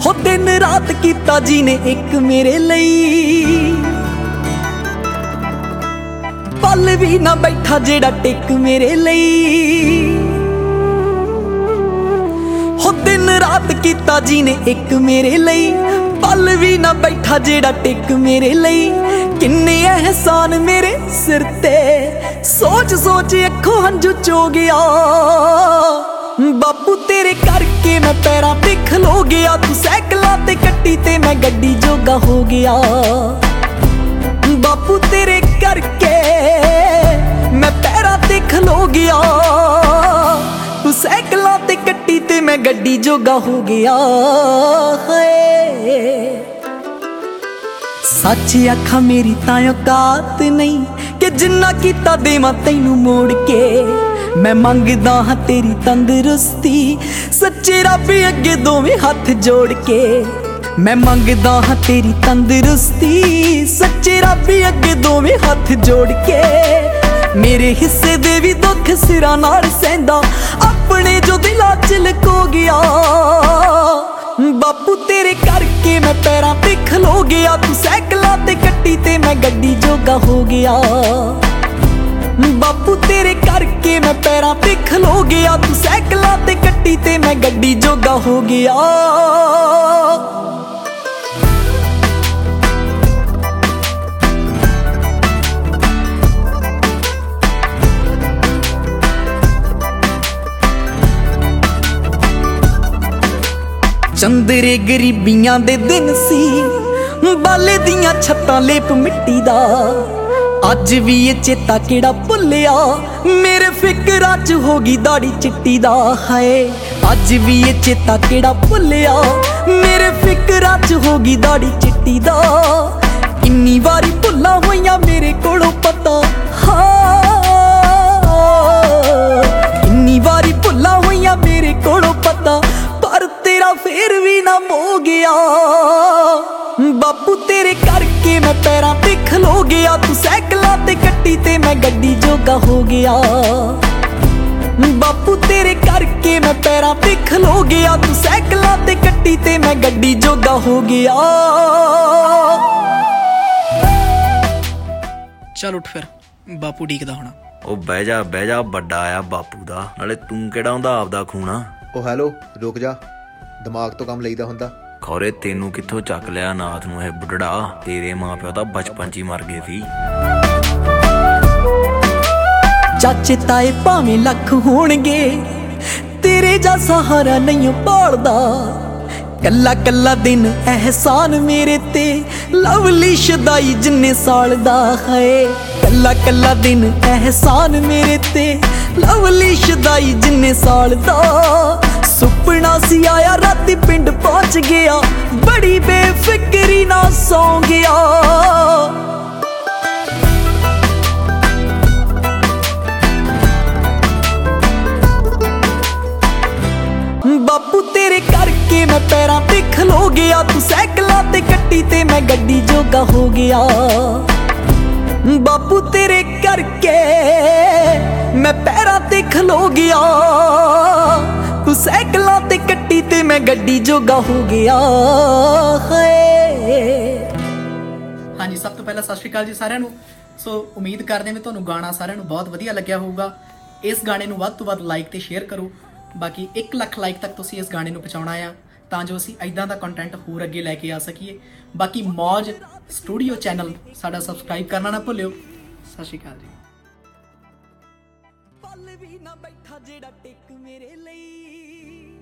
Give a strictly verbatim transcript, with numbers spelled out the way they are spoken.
हो दिन रात कीता जी ने एक मेरे लई, पल भी ना बैठा जेड़ा टिक मेरे लई। हो दिन रात कीता जी ने एक मेरे लई, पल भी ना बैठा जेड़ा टिक मेरे लई। किन्ने एहसान मेरे सिर ते, सोच सोच अखों हंझू चो गया। बापू तेरे करके मैं पैरां ते खलो गया, तू सैकलां ते कट्टी ते मैं गड्डी जोगा हो गया। बापू तेरे करके मैं पैरां ते खलो गया, तू सैकलां ते कट्टी ते मैं गड्डी जोगा हो गया। सच आखा मेरी तां औकात नहीं कि जिन्ना कीता देवां तैनू मोड़ के। मैं मंगदा हाँ तेरी तंदुरुस्ती, सच्चे रब अगे दोवें हथ जोड़ के। मैं मंगदा हाँ तेरी तंदुरुस्ती, सच्चे रब अगे दोवें हथ जोड़ के। मेरे हिस्से दे भी दुख सिरां नाल सहंदा, अपने जो दिलां च लको गया। बापू तेरे करके मैं पैरां ते खलो गया, तू सैकलां ते कट्टी ते मैं गड्डी जोगा हो गया। बापू तेरे करके मैं पैरां ते खलो गया, तू सैकलां ते कट्टी ते मैं गड्डी जोगा हो गया। चंदरे गरीबियां दे दिन सी, बाले दियां छत्तां लेप मिट्टी दा। अज भी ये चेता केड़ा भुलिया, मेरे फिकरां च होगी दाड़ी चिट्टी दा। हाय अज भी ये चेता केड़ा भुलिया, मेरे फिकरां च होगी दाड़ी चिट्टी दा। किन्नी वारी भुल्लां होइयां मेरे कोलों पता, हाँ किन्नी वारी भुल्लां होइयां मेरे कोलों पता, पर तेरा फेर भी ना मो गया। बापू तेरे करके मैं पैरां ते खलो गया, तू सैकलां ते कट्टी ते मैं गड्डी जोगा हो गया। बापू तेरे करके मैं पैरां ते खलो गया, तू सैकलां ते कट्टी ते मैं गड्डी जोगा हो गया। चल उठ फिर, बापू ढीकदा होना। ओ बह जा बह जा, बड्डा आया बापू दा, नाले तू किहड़ा हुंदा आपदा खून आ। ओ हैलो रुक जा, दिमाग तो काम लईदा हुंदा। खौरे तेनू कित्थों चक लिया नाथ नूं ਇਹ बुढ़ड़ा, तेरे मां प्यो ਤਾਂ बचपन च ही मर गए सी। चाचे ताए भावें लख होणगे, तेरे जा सहारा नहीं भालदा। कल्ला कल्ला दिन एहसान मेरे ते, लवली शदाई जिन्ने साल दा है। कल्ला कल्ला दिन एहसान मेरे ते, लवली शदाई जिन्ने साल दा। सुपना सी आया राती पिंड पहुंच गया, बड़ी बेफिक्री ना सौ गया। बापू तेरे करके मैं पैरां ते खलो गया, तू सैकलां ते कट्टी ते मैं गड्डी जोगा हो गया। बापू तेरे करके मैं पैरां ते खलो गया, तू सैकलां ते कट्टी ते मैं गड्डी जोगा हो गया। हाँ जी, सब तो पहला सत श्री अकाल जी सारिਆਂ ਨੂੰ। सो उम्मीद करते हैं ਤੁਹਾਨੂੰ ਗਾਣਾ ਸਾਰਿਆਂ ਨੂੰ बहुत ਵਧੀਆ ਲੱਗਿਆ ਹੋਊਗਾ। इस गाने ਨੂੰ ਵੱਧ ਤੋਂ ਵੱਧ ਲਾਈਕ ਤੇ ਸ਼ੇਅਰ ਕਰੋ। ਬਾਕੀ ਇੱਕ ਲੱਖ ਲਾਈਕ ਤੱਕ ਤੁਸੀਂ ਇਸ ਗਾਣੇ ਨੂੰ ਪਹੁੰਚਾਉਣਾ ਆ, ਤਾਂ ਜੋ ਅਸੀਂ ਇਦਾਂ ਦਾ ਕੰਟੈਂਟ ਹੋਰ ਅੱਗੇ ਲੈ ਕੇ ਆ ਸਕੀਏ। ਬਾਕੀ ਮੌਜ ਸਟੂਡੀਓ ਚੈਨਲ ਸਾਡਾ ਸਬਸਕ੍ਰਾਈਬ ਕਰਨਾ ਨਾ ਭੁੱਲਿਓ। ਸਤਿ ਸ਼੍ਰੀ ਅਕਾਲ ਜੀ। ਪਲ ਵੀ ਨਾ ਬੈਠਾ ਜਿਹੜਾ ਟਿਕ ਮੇਰੇ ਲਈ।